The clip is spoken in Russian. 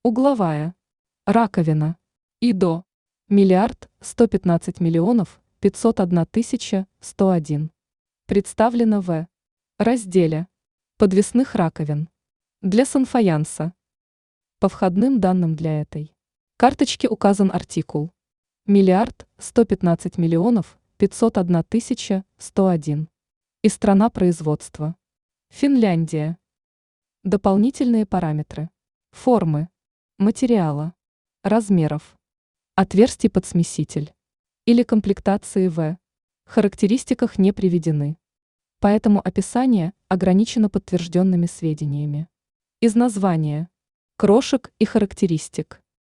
Угловая. Раковина. ИДО. 1 115 501 101. Представлено в разделе подвесных раковин для санфаянса. По входным данным для этой карточки указан артикул 1 115 501 101 и страна производства Финляндия. Дополнительные параметры. Формы, материала, размеров, отверстий под смеситель или комплектации в характеристиках не приведены. Поэтому описание ограничено подтвержденными сведениями из названия, крошек и характеристик.